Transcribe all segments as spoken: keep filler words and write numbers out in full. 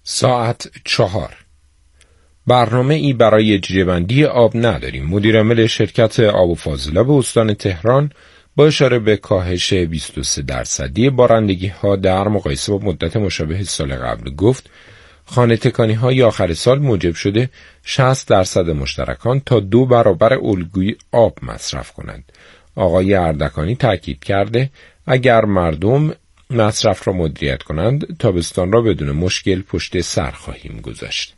ساعت چهار. برنامه ای برای جیره‌بندی آب نداریم. مدیرعامل شرکت آب و فاضلاب به استان تهران با اشاره به کاهش بیست و سه درصدی بارندگی ها در مقایسه با مدت مشابه سال قبل گفت خانه تکانی های آخر سال موجب شده شصت درصد مشترکان تا دو برابر الگوی آب مصرف کنند. آقای اردکانی تاکید کرده اگر مردم مصرف را مدیریت کنند تابستان را بدون مشکل پشت سر خواهیم گذاشت.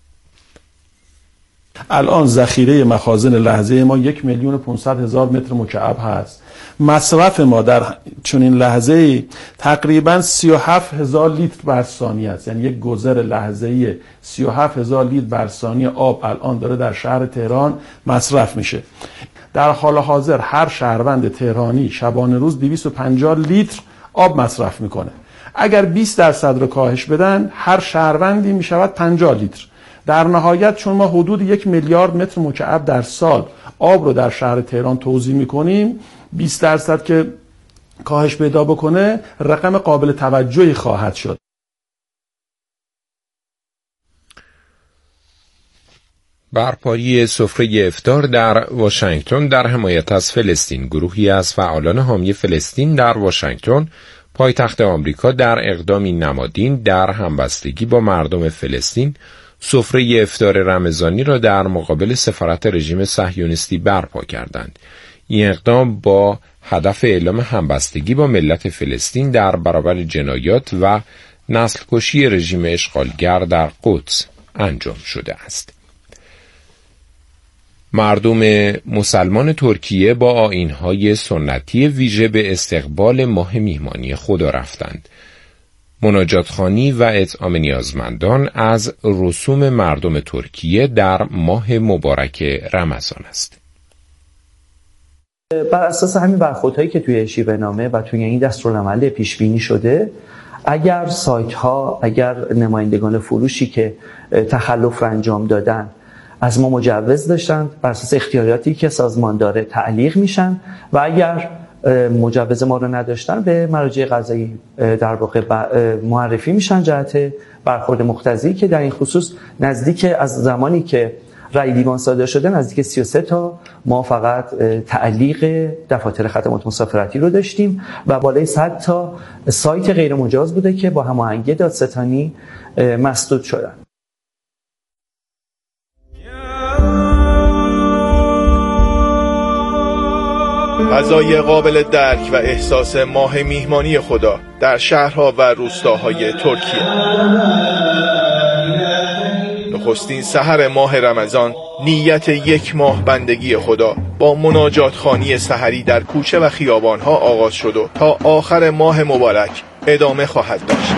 الان ذخیره مخازن لحظه ما یک میلیون و پانصد هزار متر مکعب هست. مصرف ما در چنین لحظه تقریبا سی و هفت هزار لیتر بر ثانیه است. یعنی یک گذر لحظه‌ای سی و هفت هزار لیتر بر ثانیه آب الان داره در شهر تهران مصرف میشه. در حال حاضر هر شهروند تهرانی شبانه روز دویست و پنجاه لیتر آب مصرف میکنه. اگر بیست درصد رو کاهش بدن هر شهروندی میشود پنجاه لیتر. در نهایت چون ما حدود یک میلیارد متر مکعب در سال آب رو در شهر تهران توزیع میکنیم، بیست درصد که کاهش پیدا بکنه رقم قابل توجهی خواهد شد. برپایی سفره افطار در واشنگتن در حمایت از فلسطین. گروهی از فعالان حامی فلسطین در واشنگتن پایتخت آمریکا در اقدامی نمادین در همبستگی با مردم فلسطین سفره افطار رمضانی را در مقابل سفارت رژیم صهیونیستی برپا کردند. این اقدام با هدف اعلام همبستگی با ملت فلسطین در برابر جنایات و نسل کشی رژیم اشغالگر در قدس انجام شده است. مردم مسلمان ترکیه با آیین‌های سنتی ویژه به استقبال ماه میهمانی خدا رفتند. مناجاتخوانی و اطعام نیازمندان از رسوم مردم ترکیه در ماه مبارک رمضان است. بر اساس همین برخوردهایی که توی شیوه‌نامه و توی این دستورالعمل پیش بینی شده، اگر سایت ها، اگر نمایندگان فروشی که تخلف را انجام دادن از ما مجوز داشتند، بر اساس اختیاراتی که سازمان داره تعلیق میشن و اگر مجوز ما رو نداشتن به مراجع قضایی در واقع معرفی میشن جهت برخورد مقتضی که در این خصوص نزدیک از زمانی که رأی دیوان صادر شده نزدیک سی و سه تا ما فقط تعلیق دفاتر خدمات مسافرتی رو داشتیم و بالای صد تا سایت غیر مجاز بوده که با هماهنگی دادستانی مسدود شدن. فضای قابل درک و احساس ماه میهمانی خدا در شهرها و روستاهای ترکیه. نخستین سحر ماه رمضان نیت یک ماه بندگی خدا با مناجات خوانی سحری در کوچه و خیابانها آغاز شد و تا آخر ماه مبارک ادامه خواهد داشت.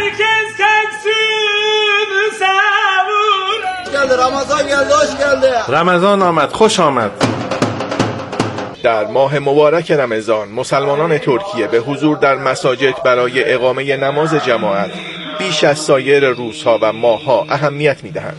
رمضان geldi, hoş geldi. رمضان آمد، خوش آمد. در ماه مبارک رمضان مسلمانان ترکیه به حضور در مساجد برای اقامه نماز جماعت بیش از سایر روزها و ماهها اهمیت می‌دهند.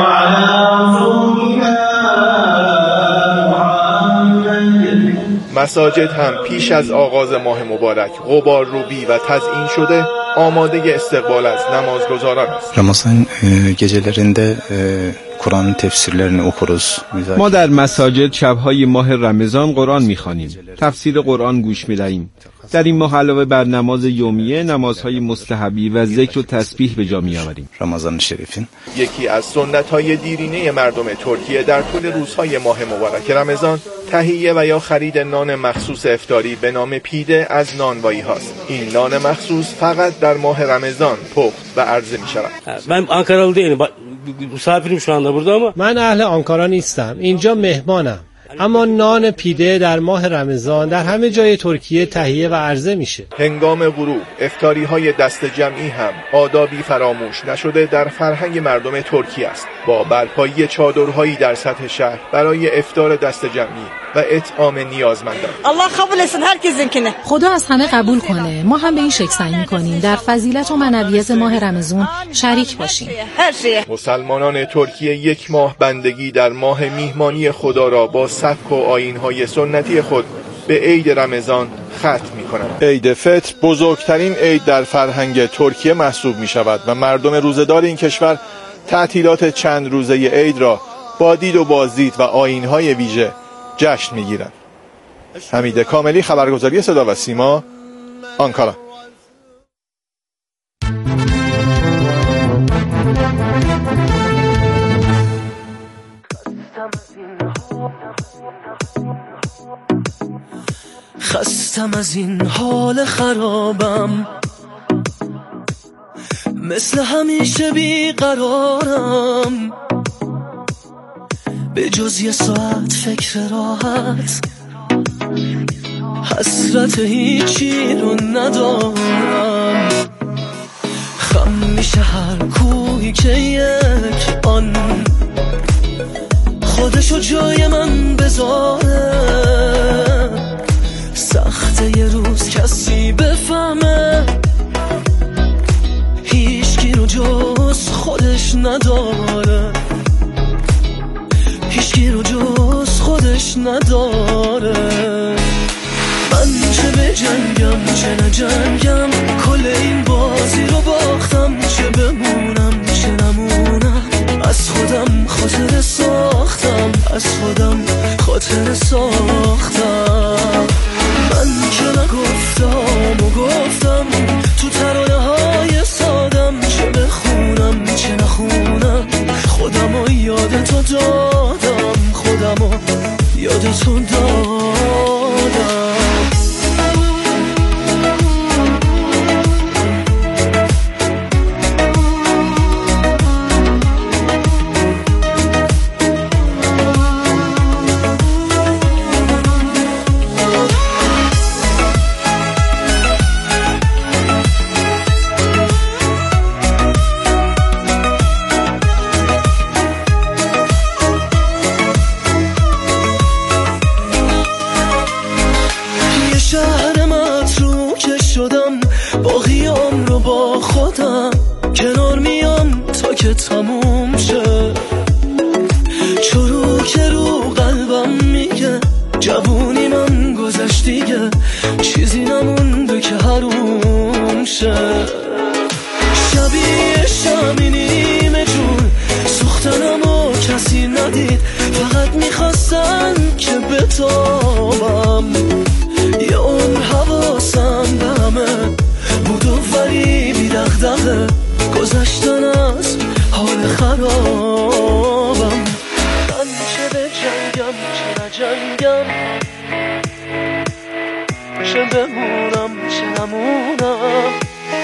مساجد هم پیش از آغاز ماه mubarack غبار روبی و تزیین شده آماده استقبال از نمازگزاران است. Ramazan gecelerinde Kur'an tefsirlerini okuruz. ما در مساجد شب‌های ماه رمضان قرآن می‌خوانیم. تفسیر قرآن گوش می‌دهیم. در این ماه علاوه بر نماز یومیه، نمازهای مستحبی و ذکر و تسبیح به جا می‌آوریم. رمضان شریفین یکی از سنت‌های دیرینه مردم ترکیه در طول روزهای ماه مبارک رمضان تهیه و یا خرید نان مخصوص افطاری به نام پیده از نانوایی هاست. این نان مخصوص فقط در ماه رمضان پخت و عرضه می‌شود. من آنکاراlı değilim. Misafirim şu anda burada ama من اهل آنکارا نیستم. اینجا مهمانم. اما نان پیده در ماه رمضان در همه جای ترکیه تهیه و عرضه میشه. هنگام غروب افطاری های دست جمعی هم آدابی فراموش نشده در فرهنگ مردم ترکیه است. با برپایی چادرهایی در سطح شهر برای افطار دست جمعی و اطعام نیازمندان. الله قبول etsin herkesinkini. خدا از همه قبول کنه. ما هم به این شکل سعی می‌کنیم در فضیلت و معنویت ماه رمضان شریک باشیم. مسلمانان ترکیه یک ماه بندگی در ماه میهمانی خدا را با سبک و آیین‌های سنتی خود به عید رمضان ختم می‌کنند. می‌کنند. عید فطر بزرگترین عید در فرهنگ ترکیه محسوب می‌شود و مردم روزه‌دار این کشور تعطیلات چند روزه عید را با دید و بازدید و آیین‌های ویژه جشن می‌گیرند. حمید کاملی، خبرگزاری صدا و سیما، آنکارا. خستم از این حال خرابم، مثل همیشه بیقرارم، به جز یه ساعت فکر راحت، حسرت هیچی رو ندارم. خم میشه هر کوهی که یک آن خودشو جای من بذاره، سخته یه روز کسی بفهمه هیچکی رو جز خودش نداره، هیچکی رو جز خودش نداره. من چه به جنگم چه نجنگم، کل این بازی رو باختم، چه بمونم چه نمونم، از خودم خاطر ساختم، از خودم خاطر ساختم. من که نگفتم و گفتم تو ترانه های سادم، چه بخونم چه نخونم، خودم رو یاد تو دادم، خودم رو یاد تو دادم. کنار میام تا که تموم شه، چرو که رو قلبم میگه جوونی من گذشت دیگه، چیزی نمونده که حروم شه. شبیه شمی نیمه جون سوختنمو کسی ندید، فقط میخواستن که بتابم، یه عمر حواسم به همه بود و ولی بی دغدغه، گذشتن از حال خرابم. من چه به جنگم چه نجنگم، چه بمونم چه نمونم،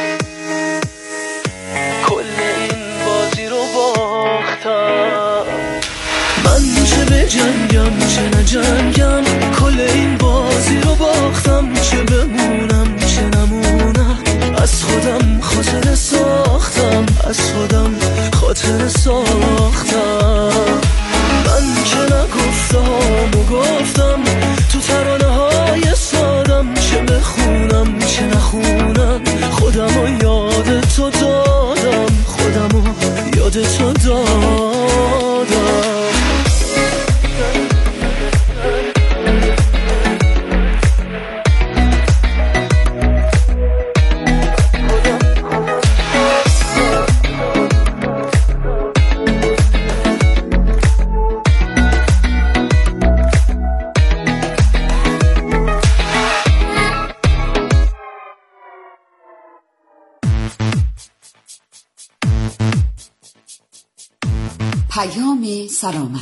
کل این بازی رو باختم. من چه به جنگم چه نجنگم، کل این بازی رو باختم، چه بمونم چه نمونم، از خودم خاطر ساختم، از خودم خاطر ساختم. من که نگفتم و گفتم تو ترانه های سادم، چه بخونم چه نخونم، خودم رو یاد تو دادم، خودم رو یاد تو دادم. پیام سلامت.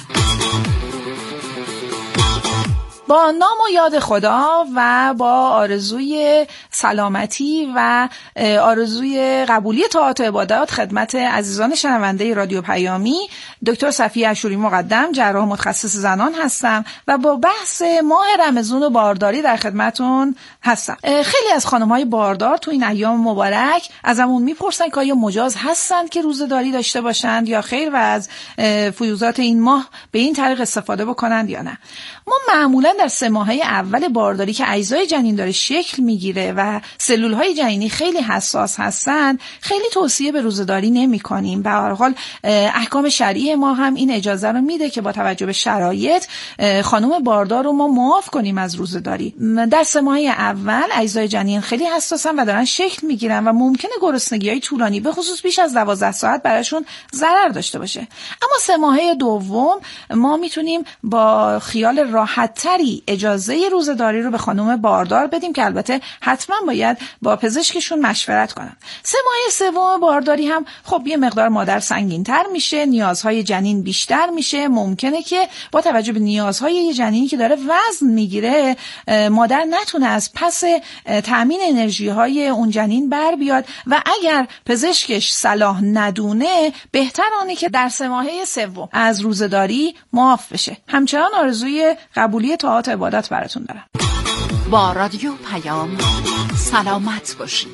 با نام و یاد خدا و با آرزوی سلامتی و آرزوی قبولی طاعات و عبادات خدمت عزیزان شنونده رادیو پیامی، دکتر صفیه اشوری مقدم، جراح متخصص زنان هستم و با بحث ماه رمضان و بارداری در خدمتون هستم. خیلی از خانم‌های باردار تو این ایام مبارک ازمون میپرسن که آیا مجاز هستند که روزه‌داری داشته باشند یا خیر و از فیوزات این ماه به این طریق استفاده بکنند یا نه. ما معمولاً در سه ماهه اول بارداری که اجزای جنین داره شکل میگیره و سلولهای جنینی خیلی حساس هستن، خیلی توصیه به روزه‌داری نمی‌کنیم. به هر حال احکام شرعی ما هم این اجازه رو میده که با توجه به شرایط خانم باردار رو ما معاف کنیم از روزه‌داری. در سه ماهه اول اجزای جنین خیلی حساسن و دارن شکل میگیرن و ممکنه گرسنگی‌های طولانی به خصوص بیش از دوازده ساعت براشون ضرر داشته باشه. اما سه ماهه دوم ما میتونیم با خیال راحت‌تری اجازه روزه‌داری رو به خانم باردار بدیم که البته حتما باید با پزشکشون مشورت کنن. سه ماه سوم بارداری هم خب یه مقدار مادر سنگین‌تر میشه، نیازهای جنین بیشتر میشه، ممکنه که با توجه به نیازهای یه جنینی که داره وزن میگیره مادر نتونه از پس تأمین انرژی‌های اون جنین بر بیاد و اگر پزشکش صلاح ندونه بهتر آنه که در سه ماهه سوم از روزه‌داری معاف بشه. همچنان آرزوی قبولی طاعات عبادات براتون دارم. با رادیو پیام سلامت باشید.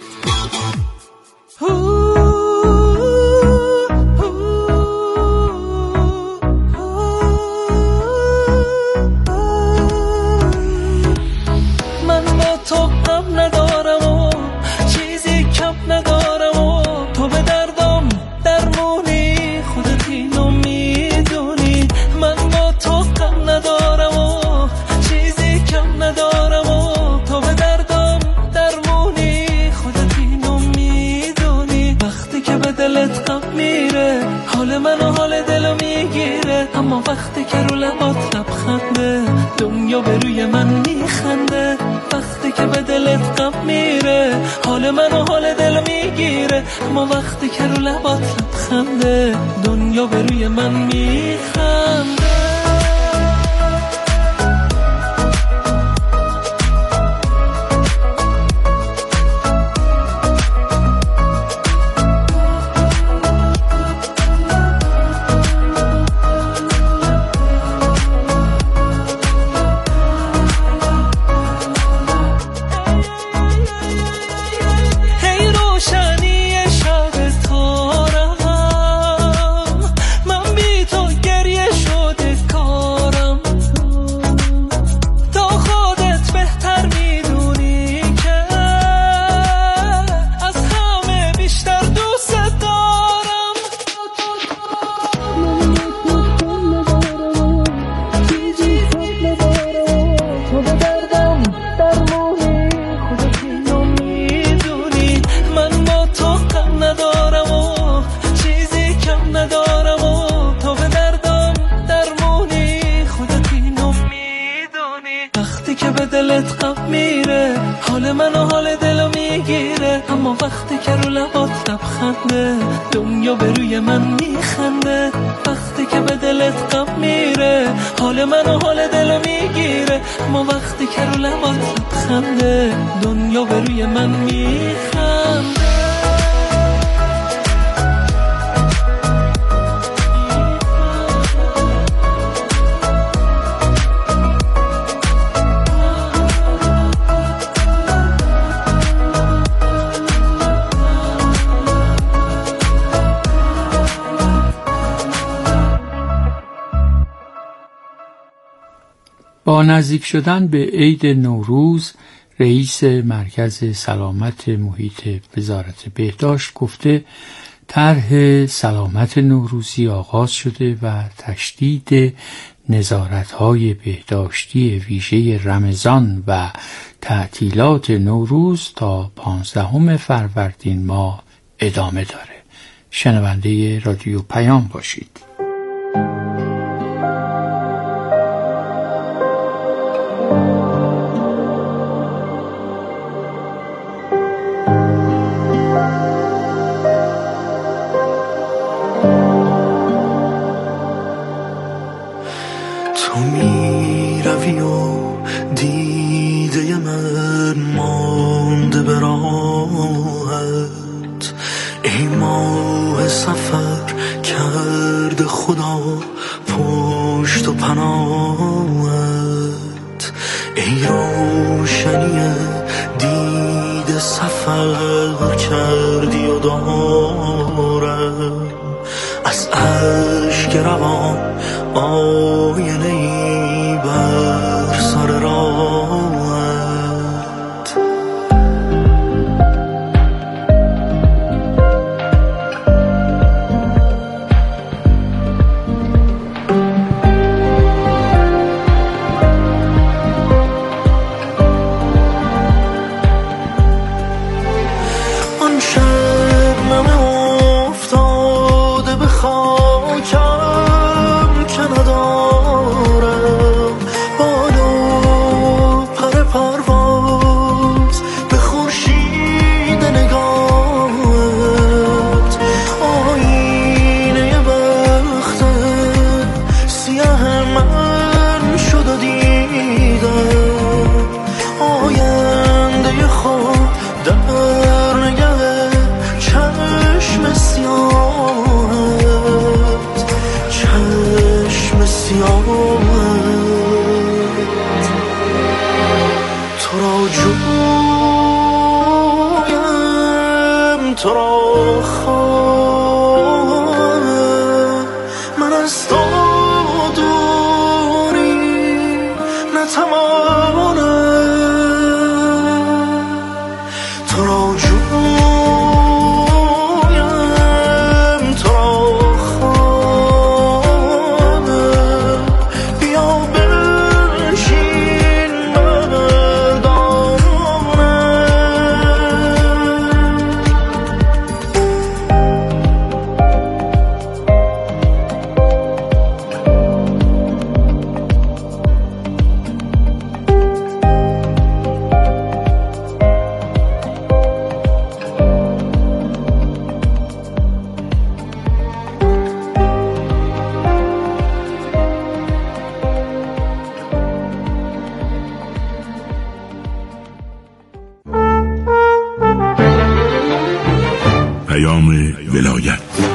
من با تو غم ندارم و چیزی کم ندارم و تو به دردم درمونی، خودت اینو میدونی. من با تو غم ندارم و چیزی کم ندارم و تو به دردم درمونی، خودت اینو میدونی. وقتی که به دلت غم میره حال منو حال دلو میگیره، اما وقتی که رو لبات لبخنده دنیا به روی من میخنده. وقتی که به دلت غم میره حال منو حال دلو میگیره، اما وقتی که رو لبات لبخنده دنیا به روی من میخنده. با نزدیک شدن به عید نوروز، رئیس مرکز سلامت محیط وزارت بهداشت گفته طرح سلامت نوروزی آغاز شده و تشدید نظارت‌های بهداشتی ویژه رمضان و تعطیلات نوروز تا پانزدهم فروردین ماه ادامه داره. شنونده رادیو پیام باشید. آینه‌ای بر سر کنار راهت. آن شبنم افتاده به خاکم که ندارم بال و پر پرواز به خورشید نگاهت. آینه بختت سیاه من شد و دیدم آینده خود در نگه چشم سیاهت، چشم سیاهت. تو را جویم، تو را خواهم، من از تو دوری نتوانم. تو را جویم، تو را خواهم، بیا بنشین بر دامنم. پیام ولایت.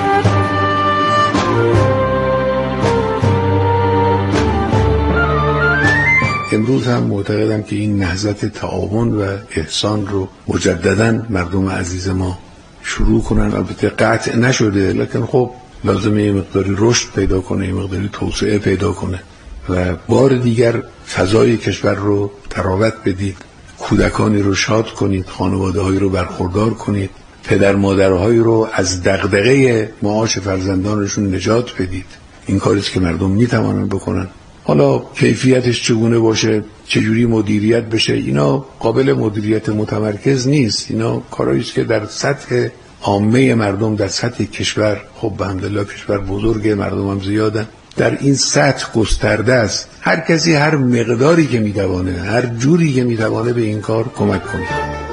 امروز هم معتقدم که این نهضت تعاون و احسان رو مجدداً مردم عزیز ما شروع کنن. البته قطع نشده، لکن خب لازمه یه مقداری رشد پیدا کنه، یه مقداری توسعه پیدا کنه و بار دیگر فضای کشور رو تراوت بدید، کودکانی رو شاد کنید، خانواده‌هایی رو برخوردار کنید، پدر مادرهایی رو از دغدغه معاش فرزندانشون نجات بدید. این کاریست که مردم میتوانن بکنن. حالا کیفیتش چگونه باشه، چجوری مدیریت بشه، اینا قابل مدیریت متمرکز نیست. اینا کارهاییست که در سطح عامه مردم، در سطح کشور، خب الحمدلله کشور بزرگه، مردم هم زیادن، در این سطح گسترده است. هر کسی هر مقداری که میتوانه، هر جوری که میتوانه به این کار کمک کنه.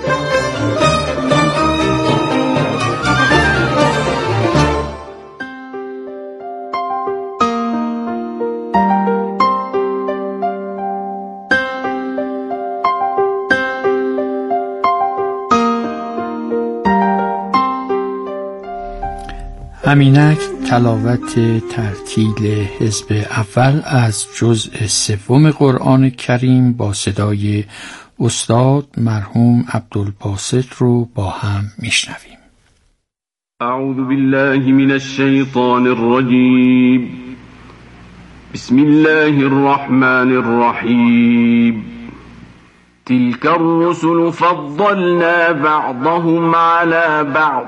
همینک تلاوت ترتیل حزب اول از جزء سوم قرآن کریم با صدای استاد مرحوم عبدالباسط رو با هم میشنویم. اعوذ بالله من الشیطان الرجیم. بسم الله الرحمن الرحیم. تلك الرسل فضلنا بعضهم على بعض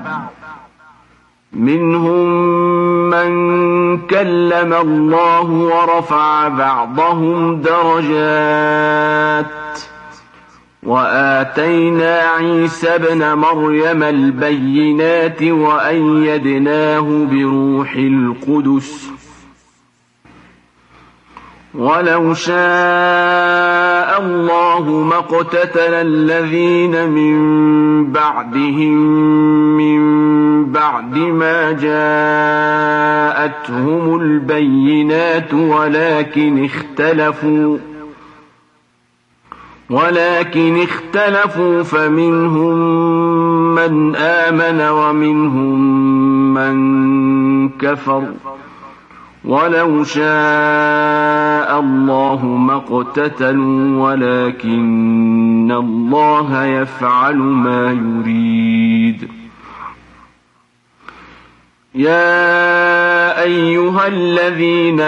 منهم من كلم الله ورفع بعضهم درجات وآتينا عيسى ابن مريم البينات وأيدناه بروح القدس ولو شاء الله ما اقتتل الذين من بعدهم من بعد ما جاءتهم البينات ولكن اختلفوا ولكن اختلفوا فمنهم من آمن ومنهم من كفر ولو شاء الله ما اقتتلوا ولكن الله يفعل ما يريد. يا أيها الذين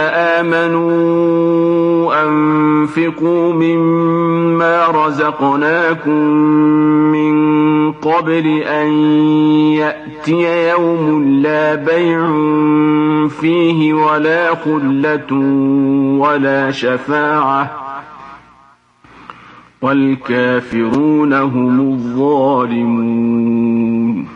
آمنوا أنفقوا مما رزقناكم من قبل أن يأتي يوم لا بيع فيه ولا خلة ولا شفاعة والكافرون هم الظالمون.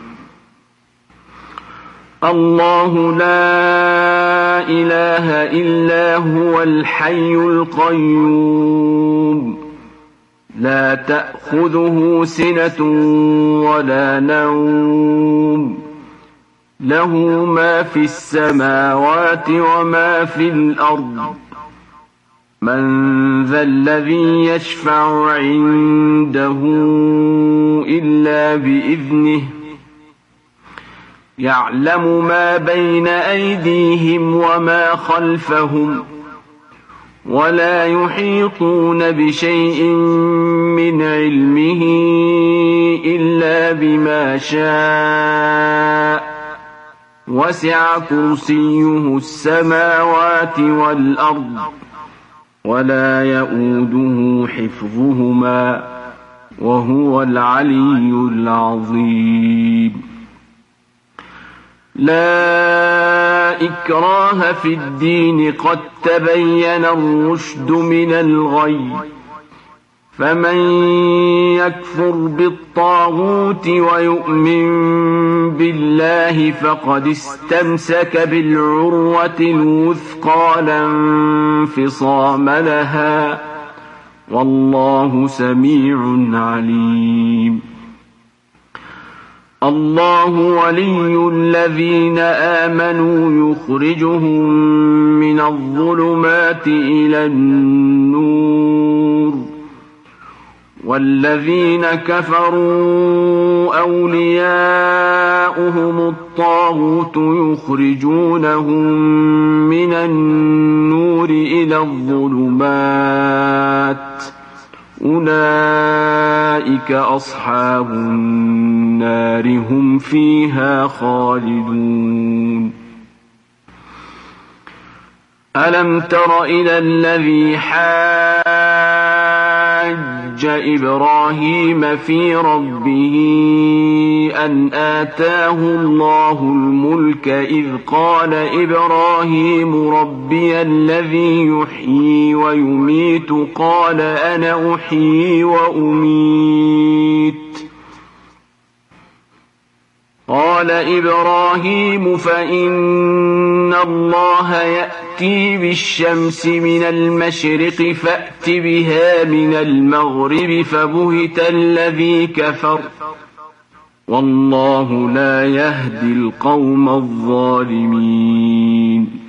الله لا إله إلا هو الحي القيوم لا تأخذه سنة ولا نوم له ما في السماوات وما في الأرض من ذا الذي يشفع عنده إلا بإذنه يعلم ما بين أيديهم وما خلفهم ولا يحيطون بشيء من علمه إلا بما شاء وسع كرسيه السماوات والأرض ولا يؤوده حفظهما وهو العلي العظيم. لا إكراه في الدين قد تبين الرشد من الغي فمن يكفر بالطاغوت ويؤمن بالله فقد استمسك بالعروة الوثقى لا انفصام لها والله سميع عليم. الله ولي الذين آمنوا يخرجهم من الظلمات إلى النور والذين كفروا أولياؤهم الطاغوت يخرجونهم من النور إلى الظلمات أولئك أصحاب النار هم فيها خالدون. ألم تر إلى الذي حاج إبراهيم في ربه أن آتاه الله الملك إذ قال إبراهيم ربي الذي يحيي ويميت قال أنا أحيي وأميت قال إبراهيم فإن الله يأتي بالشمس من المشرق فأت بها من المغرب فبهت الذي كفر والله لا يهدي القوم الظالمين.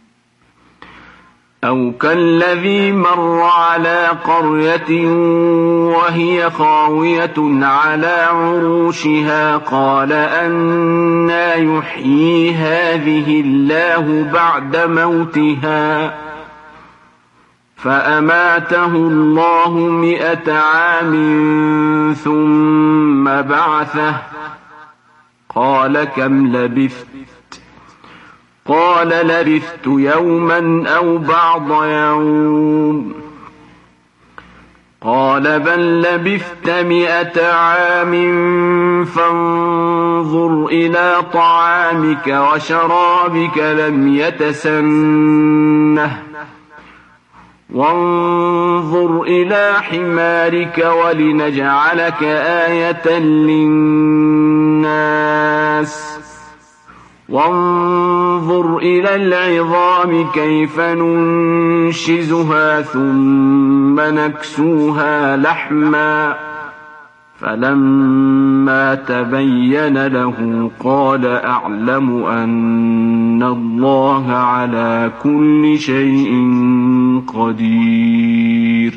أو كالذي مر على قرية وهي خاوية على عروشها قال أنى يحيي هذه الله بعد موتها فأماته الله مئة عام ثم بعثه قال كم لبثت قال لبثت يوما أو بعض يوم قال بل لبثت مئة عام فانظر إلى طعامك وشرابك لم يتسنه وانظر إلى حمارك ولنجعلك آية للناس وانظر إلى العظام كيف ننشزها ثم نكسوها لحما فلما تبين له قال أعلم أن الله على كل شيء قدير.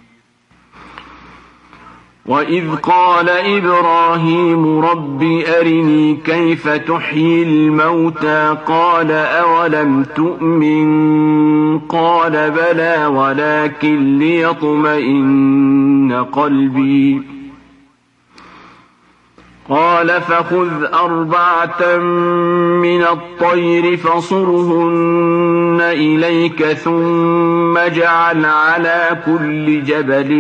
وإذ قال إبراهيم رب أرني كيف تحيي الموتى قال أولم تؤمن قال بلى ولكن ليطمئن قلبي قال فخذ أربعة من الطير فصرهن إليك ثم اجعل على كل جبل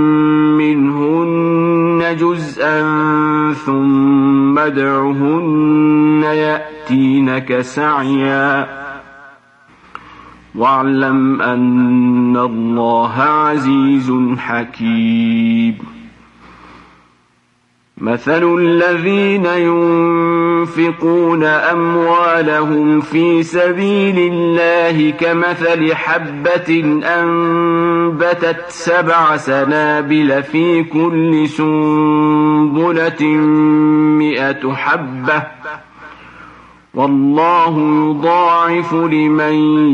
منهن جزءا ثم ادعهن يأتينك سعيا واعلم أن الله عزيز حكيم. مثل الذين ينفقون أموالهم في سبيل الله كمثل حبة أنبتت سبع سنابل في كل سنبلة مئة حبة والله يضاعف لمن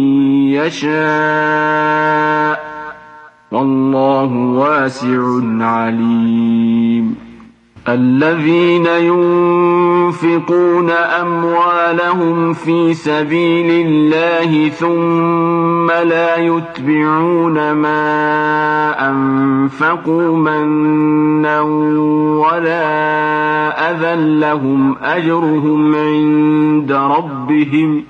يشاء والله واسع عليم. الذين ينفقون أموالهم في سبيل الله ثم لا يتبعون ما أنفقوا منا ولا أذى لهم أجرهم عند ربهم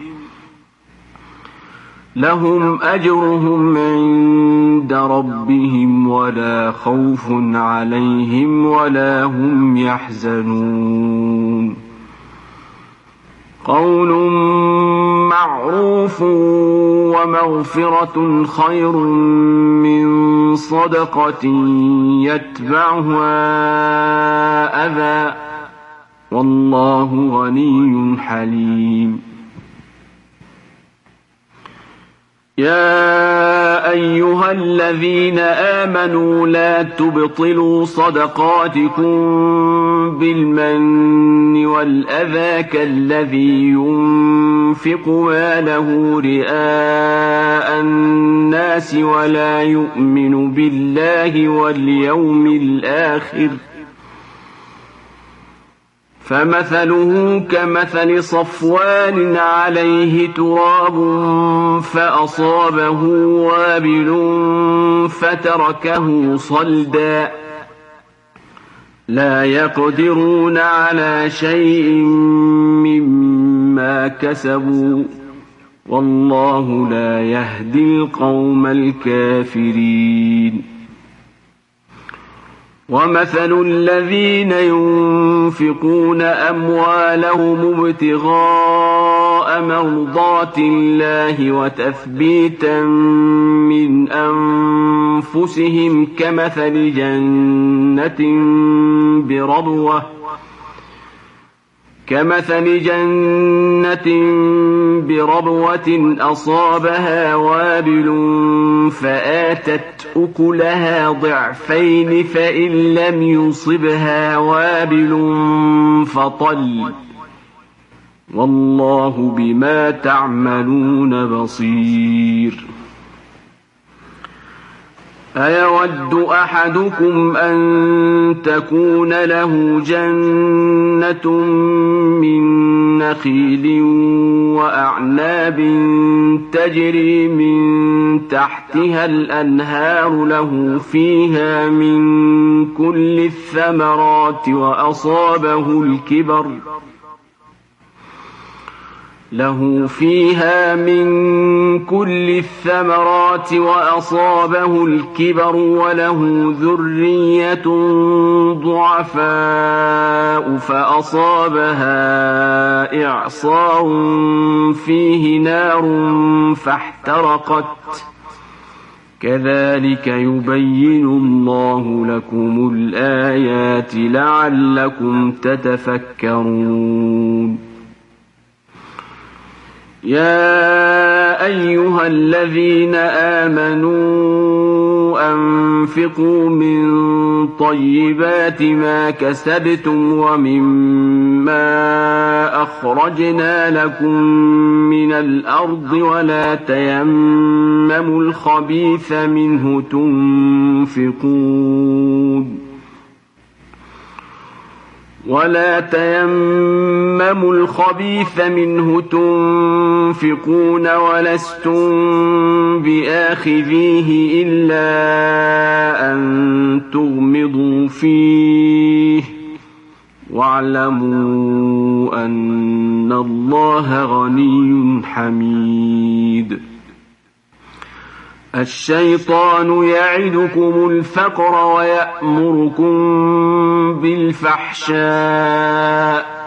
لهم أجرهم عند ربهم ولا خوف عليهم ولا هم يحزنون. قول معروف ومغفرة خير من صدقة يتبعها أذى والله غني حليم. يا أيها الذين آمنوا لا تبطلوا صدقاتكم بالمن والأذى كالذي ينفق ماله رئاء الناس ولا يؤمن بالله واليوم الآخر فمثله كمثل صفوان عليه تراب فأصابه وابل فتركه صلدا لا يقدرون على شيء مما كسبوا والله لا يهدي القوم الكافرين. ومثل الذين ينفقون أموالهم ابتغاء مرضات الله وتثبيتا من أنفسهم كمثل جنة بربوة كمثل جنة بربوة أصابها وابل فآتت أكلها ضعفين فإن لم يصبها وابل فطل والله بما تعملون بصير. أيود أحدكم أن تكون له جنة من نخيل وأعناب تجري من تحتها الأنهار له فيها من كل الثمرات وأصابه الكبر له فيها من كل الثمرات وأصابه الكبر وله ذرية ضعفاء فأصابها إعصار فيه نار فاحترقت كذلك يبين الله لكم الآيات لعلكم تتفكرون. يا أيها الذين آمنوا أنفقوا من طيبات ما كسبتم ومما أخرجنا لكم من الأرض ولا تيمموا الخبيث منه تنفقون ولا تيمموا الخبيث منه تنفقون ولستم بآخذيه إلا أن تغمضوا فيه واعلموا أن الله غني حميد. الشيطان يعدكم الفقر ويأمركم بالفحشاء